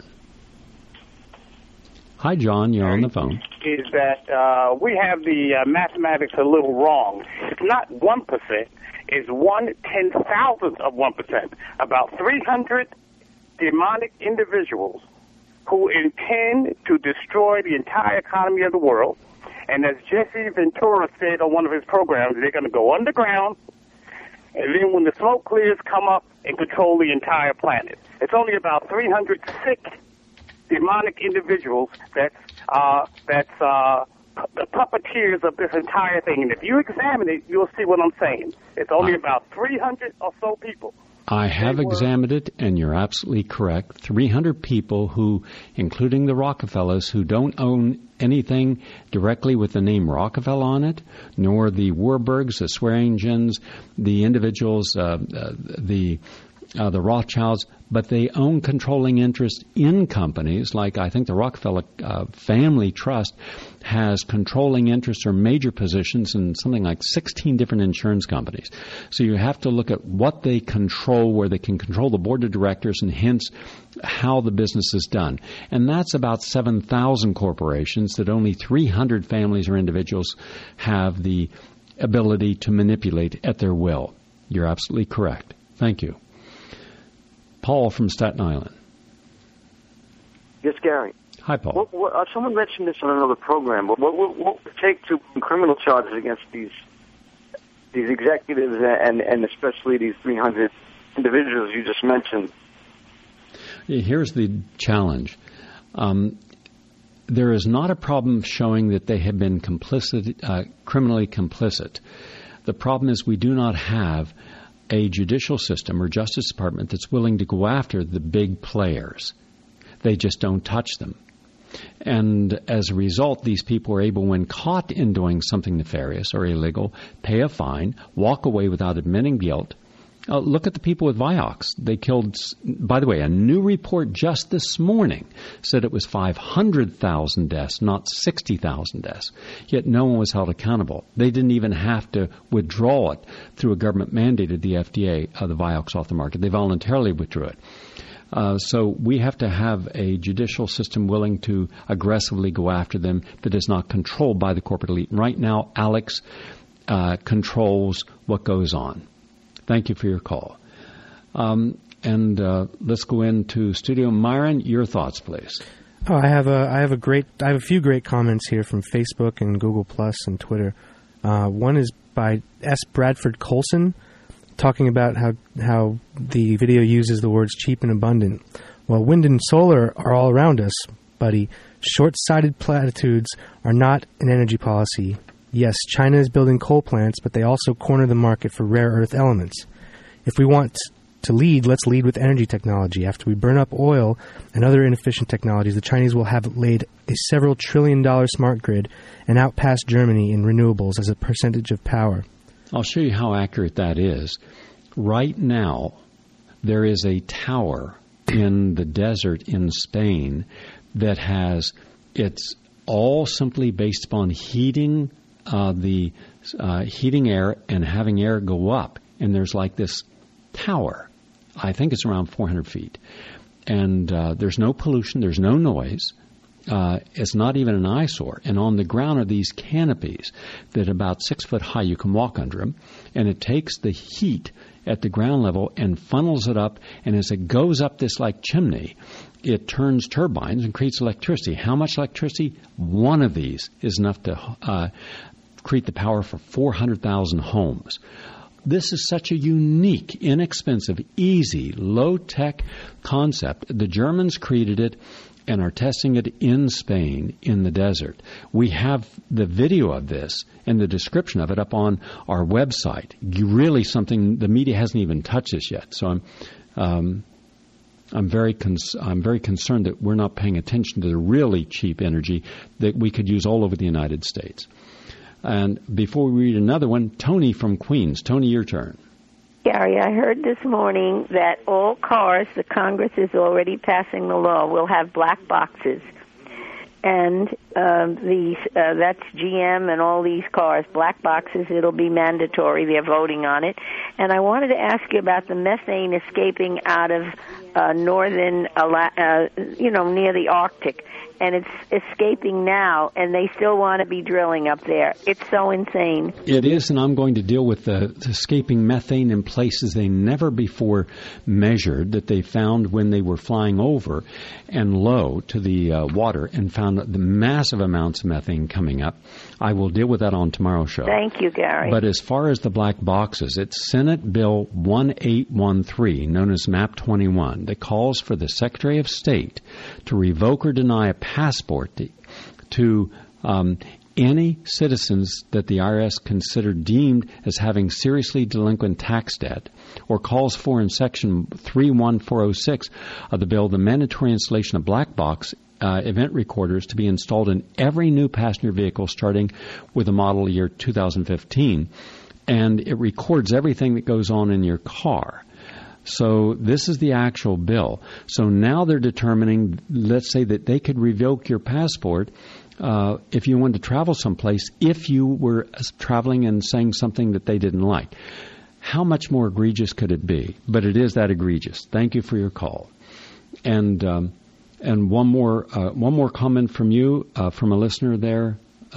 Hi, John. You're on the phone. Is that we have the mathematics a little wrong. It's not 1%. It's 1/10,000th of 1%. About 300 demonic individuals who intend to destroy the entire economy of the world. And as Jesse Ventura said on one of his programs, they're going to go underground, and then when the smoke clears, come up and control the entire planet. It's only about 300 sick demonic individuals that's the puppeteers of this entire thing. And if you examine it, you'll see what I'm saying. It's only about 300 or so people. I have examined it, and you're absolutely correct. 300 people who, including the Rockefellers, who don't own anything directly with the name Rockefeller on it, nor the Warburgs, the Swearingens, the individuals, the Rothschilds, but they own controlling interest in companies like I think the Rockefeller Family Trust has controlling interests or major positions in something like 16 different insurance companies. So you have to look at what they control, where they can control the board of directors, and hence how the business is done. And that's about 7,000 corporations that only 300 families or individuals have the ability to manipulate at their will. You're absolutely correct. Thank you. Paul from Staten Island. Yes, Gary. Hi, Paul. Someone mentioned this on another program, but what would it take to criminal charges against these executives and especially these 300 individuals you just mentioned? Here's the challenge. There is not a problem showing that they have been criminally complicit. The problem is we do not have a judicial system or Justice Department that's willing to go after the big players. They just don't touch them. And as a result, these people are able, when caught in doing something nefarious or illegal, pay a fine, walk away without admitting guilt. Look at the people with Vioxx. They killed, by the way, a new report just this morning said it was 500,000 deaths, not 60,000 deaths. Yet no one was held accountable. They didn't even have to withdraw it through a government mandated the FDA, the Vioxx off the market. They voluntarily withdrew it. So we have to have a judicial system willing to aggressively go after them that is not controlled by the corporate elite. And right now, Alex controls what goes on. Thank you for your call. And let's go into studio. Myron, your thoughts, please. Oh, I have a few great comments here from Facebook and Google Plus and Twitter. One is by S. Bradford Colson, talking about how the video uses the words cheap and abundant. Well, wind and solar are all around us, buddy. Short-sighted platitudes are not an energy policy. Yes, China is building coal plants, but they also corner the market for rare earth elements. If we want to lead, let's lead with energy technology. After we burn up oil and other inefficient technologies, the Chinese will have laid a several trillion-dollar smart grid and outpass Germany in renewables as a percentage of power. I'll show you how accurate that is. Right now, there is a tower in the desert in Spain that it's all simply based upon heating heating air and having air go up. And there's like this tower. I think it's around 400 feet. and there's no pollution, there's no noise. It's not even an eyesore. And on the ground are these canopies that about 6 foot high. You can walk under them. And it takes the heat at the ground level and funnels it up. And as it goes up this like chimney, it turns turbines and creates electricity. How much electricity? One of these is enough to create the power for 400,000 homes. This is such a unique, inexpensive, easy, low-tech concept. The Germans created it and are testing it in Spain in the desert. We have the video of this and the description of it up on our website. Really something the media hasn't even touched this yet. So I'm very concerned that we're not paying attention to the really cheap energy that we could use all over the United States. And before we read another one, Tony from Queens. Tony, your turn. Gary, I heard this morning that all cars, the Congress is already passing the law, will have black boxes. And that's GM and all these cars, black boxes, it'll be mandatory. They're voting on it. And I wanted to ask you about the methane escaping out of northern, near the Arctic. And it's escaping now, and they still want to be drilling up there. It's so insane. It is, and I'm going to deal with the escaping methane in places they never before measured, that they found when they were flying over and low to the water and found the massive amounts of methane coming up. I will deal with that on tomorrow's show. Thank you, Gary. But as far as the black boxes, it's Senate Bill 1813, known as MAP 21, that calls for the Secretary of State to revoke or deny a passport to any citizens that the IRS considered deemed as having seriously delinquent tax debt, or calls for in Section 31406 of the bill the mandatory installation of black box event recorders to be installed in every new passenger vehicle starting with the model year 2015. And it records everything that goes on in your car. So this is the actual bill. So now they're determining, let's say that they could revoke your passport if you wanted to travel someplace, if you were traveling and saying something that they didn't like. How much more egregious could it be? But it is that egregious. Thank you for your call. And one more comment from you, from a listener there.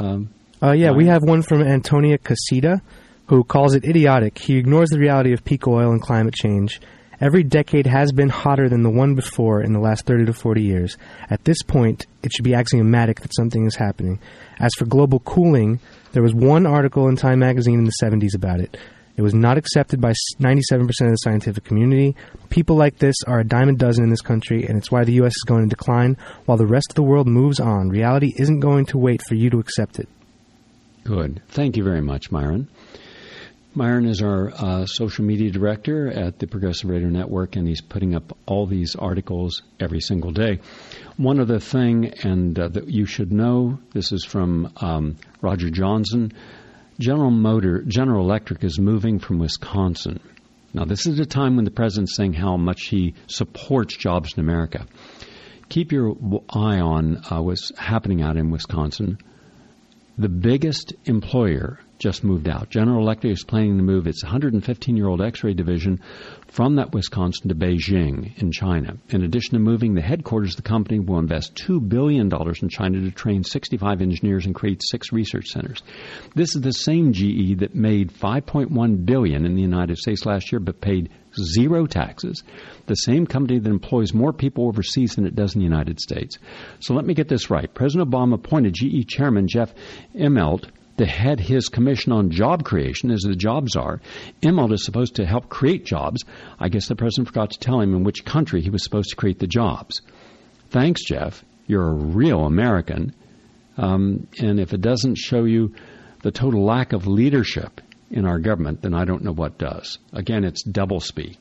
We have one from Antonia Casita, who calls it idiotic. He ignores the reality of peak oil and climate change. Every decade has been hotter than the one before in the last 30 to 40 years. At this point, it should be axiomatic that something is happening. As for global cooling, there was one article in Time magazine in the 70s about it. It was not accepted by 97% of the scientific community. People like this are a dime a dozen in this country, and it's why the U.S. is going to decline while the rest of the world moves on. Reality isn't going to wait for you to accept it. Good. Thank you very much, Myron. Myron is our social media director at the Progressive Radio Network, and he's putting up all these articles every single day. One other thing, and that you should know, this is from Roger Johnson. General Electric is moving from Wisconsin. Now, this is a time when the president's saying how much he supports jobs in America. Keep your eye on what's happening out in Wisconsin. The biggest employer just moved out. General Electric is planning to move its 115-year-old X-ray division from that Wisconsin to Beijing in China. In addition to moving the headquarters, the company will invest $2 billion in China to train 65 engineers and create 6 research centers. This is the same GE that made $5.1 billion in the United States last year but paid 0 taxes. The same company that employs more people overseas than it does in the United States. So let me get this right. President Obama appointed GE Chairman Jeff Immelt to head his commission on job creation, as the jobs are. Immelt is supposed to help create jobs. I guess the president forgot to tell him in which country he was supposed to create the jobs. Thanks, Jeff. You're a real American. And if it doesn't show you the total lack of leadership in our government, then I don't know what does. Again, it's doublespeak.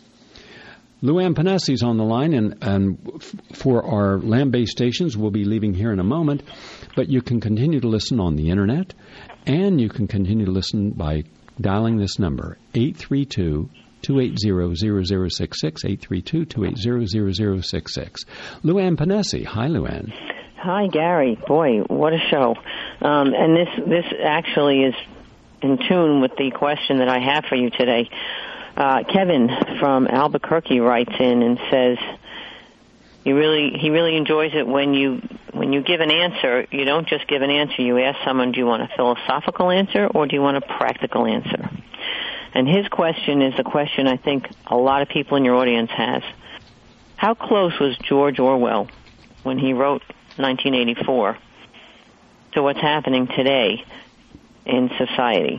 Luann Panessi's on the line, and for our land-based stations, we'll be leaving here in a moment, but you can continue to listen on the Internet, and you can continue to listen by dialing this number, 832-280-0066, 832-280-0066. Luann Panessi. Hi, Luann. Hi, Gary. Boy, what a show. And this actually is in tune with the question that I have for you today. Kevin from Albuquerque writes in and says, he really enjoys it when you give an answer. You don't just give an answer. You ask someone, do you want a philosophical answer or do you want a practical answer? And his question is the question I think a lot of people in your audience has. How close was George Orwell when he wrote 1984 to what's happening today in society?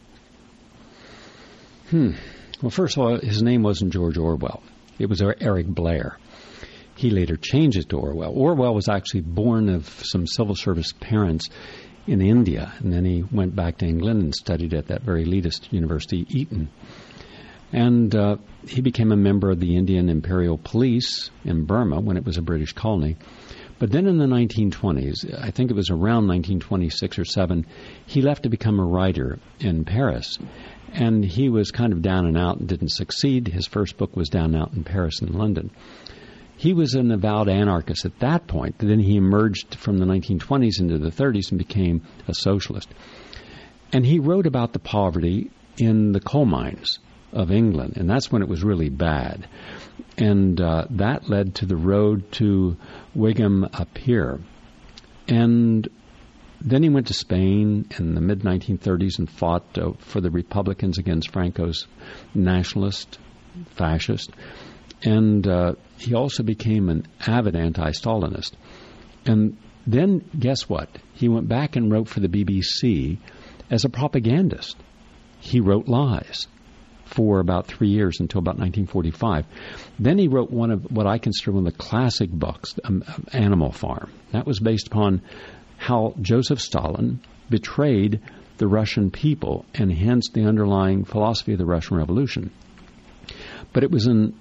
Well, first of all, his name wasn't George Orwell. It was Eric Blair. He later changed it to Orwell. Orwell was actually born of some civil service parents in India, and then he went back to England and studied at that very elitist university, Eton. And he became a member of the Indian Imperial Police in Burma when it was a British colony. But then in the 1920s, I think it was around 1926 or 7, he left to become a writer in Paris. And he was kind of down and out and didn't succeed. His first book was Down and Out in Paris and London. He was an avowed anarchist at that point. Then he emerged from the 1920s into the 30s and became a socialist. And he wrote about the poverty in the coal mines of England, and that's when it was really bad. And that led to the road to Wigan up here. And then he went to Spain in the mid-1930s and fought for the Republicans against Franco's nationalist, fascist. And he also became an avid anti-Stalinist. And then, guess what? He went back and wrote for the BBC as a propagandist. He wrote lies for about 3 years until about 1945. Then he wrote one of what I consider one of the classic books, Animal Farm. That was based upon how Joseph Stalin betrayed the Russian people and hence the underlying philosophy of the Russian Revolution. But it was in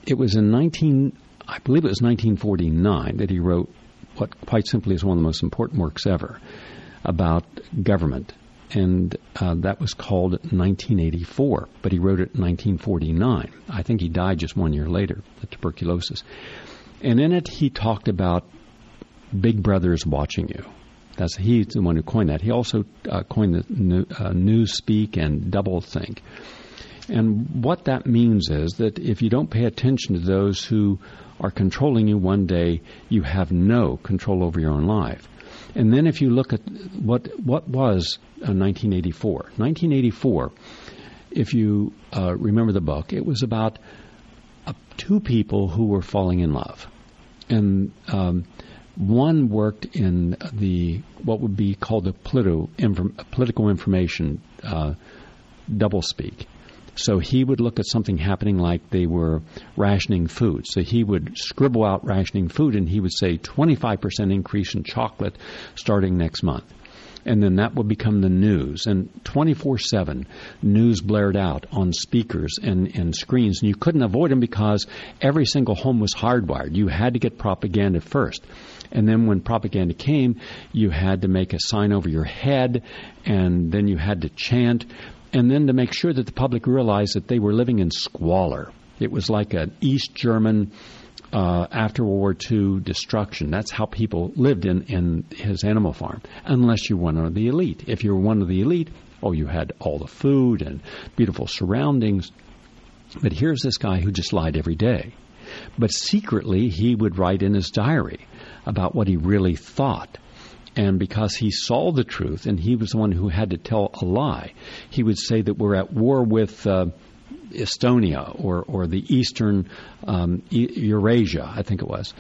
1949 that he wrote what quite simply is one of the most important works ever about government. And that was called 1984, but he wrote it in 1949. I think he died just 1 year later of tuberculosis. And in it, he talked about Big Brother's watching you. He's the one who coined that. He also coined the newspeak and doublethink. And what that means is that if you don't pay attention to those who are controlling you one day, you have no control over your own life. And then if you look at what was 1984. 1984, if you remember the book, it was about two people who were falling in love. And one worked in what would be called the political information doublespeak. So he would look at something happening like they were rationing food. So he would scribble out rationing food, and he would say 25% increase in chocolate starting next month. And then that would become the news. And 24/7 news blared out on speakers and screens. And you couldn't avoid them because every single home was hardwired. You had to get propaganda first. And then when propaganda came, you had to make a sign over your head, and then you had to chant. And then to make sure that the public realized that they were living in squalor. It was like an East German after World War II destruction. That's how people lived in his Animal Farm, unless you're one of the elite. If you were one of the elite, you had all the food and beautiful surroundings. But here's this guy who just lied every day. But secretly, he would write in his diary about what he really thought. And because he saw the truth, and he was the one who had to tell a lie, he would say that we're at war with Estonia or the Eastern Eurasia, I think it was.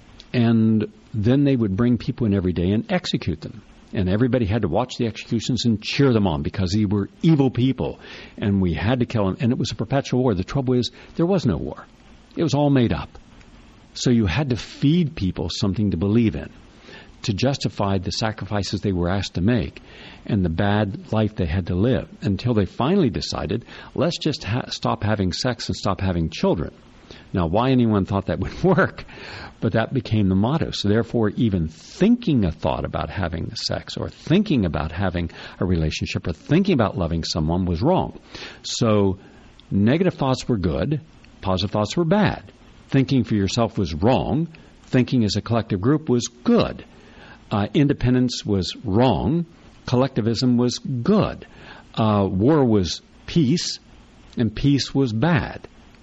And then they would bring people in every day and execute them. And everybody had to watch the executions and cheer them on because they were evil people. And we had to kill them. And it was a perpetual war. The trouble is, there was no war. It was all made up. So you had to feed people something to believe in, to justify the sacrifices they were asked to make and the bad life they had to live, until they finally decided, let's just stop having sex and stop having children. Now, why anyone thought that would work, but that became the motto. So therefore, even thinking a thought about having sex or thinking about having a relationship or thinking about loving someone was wrong. So negative thoughts were good, positive thoughts were bad. Thinking for yourself was wrong. Thinking as a collective group was good. Independence was wrong. Collectivism was good. War was peace, and peace was bad.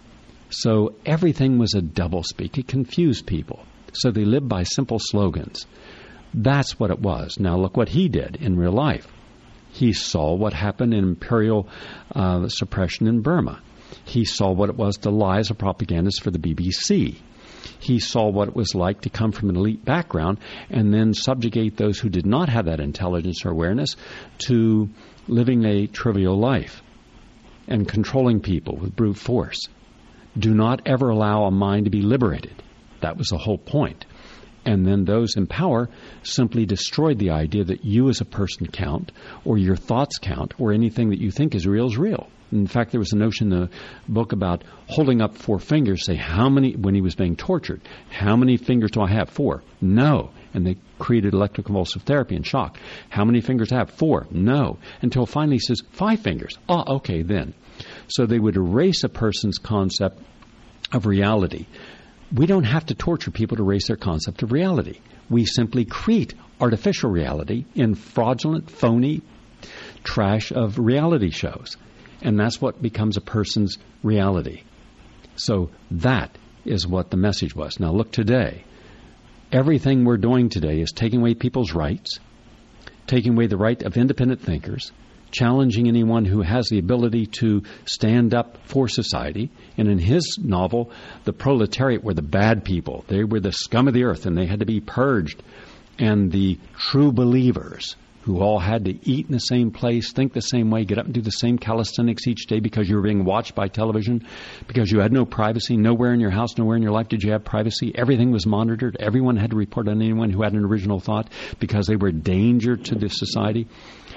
So everything was a doublespeak. It confused people. So they lived by simple slogans. That's what it was. Now look what he did in real life. He saw what happened in imperial suppression in Burma. He saw what it was to lie as a propagandist for the BBC. He saw what it was like to come from an elite background and then subjugate those who did not have that intelligence or awareness to living a trivial life and controlling people with brute force. Do not ever allow a mind to be liberated. That was the whole point. And then those in power simply destroyed the idea that you as a person count, or your thoughts count, or anything that you think is real. In fact, there was a notion in the book about holding up 4 fingers, say, how many, when he was being tortured, how many fingers do I have? 4. No. And they created electroconvulsive therapy and shock. How many fingers do I have? 4. No. Until finally he says, 5 fingers. Okay, then. So they would erase a person's concept of reality. We don't have to torture people to erase their concept of reality. We simply create artificial reality in fraudulent, phony trash of reality shows. And that's what becomes a person's reality. So that is what the message was. Now look today. Everything we're doing today is taking away people's rights, taking away the right of independent thinkers, challenging anyone who has the ability to stand up for society. And in his novel, the proletariat were the bad people. They were the scum of the earth, and they had to be purged. And the true believers, who all had to eat in the same place, think the same way, get up and do the same calisthenics each day because you were being watched by television, because you had no privacy, nowhere in your house, nowhere in your life did you have privacy. Everything was monitored. Everyone had to report on anyone who had an original thought because they were a danger to the society.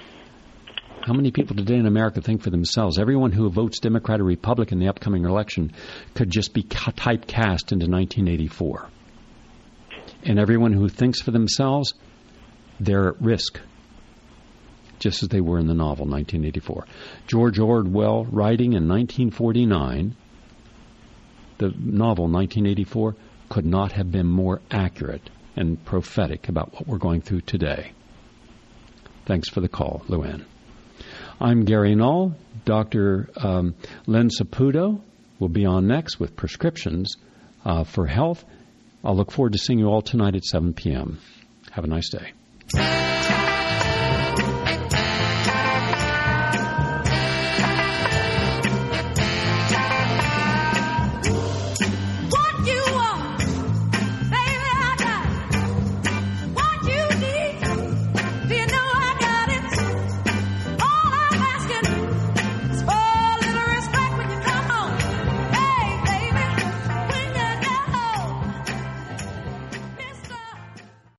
How many people today in America think for themselves? Everyone who votes Democrat or Republican in the upcoming election could just be typecast into 1984. And everyone who thinks for themselves, they're at risk, just as they were in the novel 1984. George Orwell, writing in 1949, the novel 1984 could not have been more accurate and prophetic about what we're going through today. Thanks for the call, Luann. I'm Gary Null. Dr. Len Saputo will be on next with prescriptions for health. I'll look forward to seeing you all tonight at 7 p.m. Have a nice day.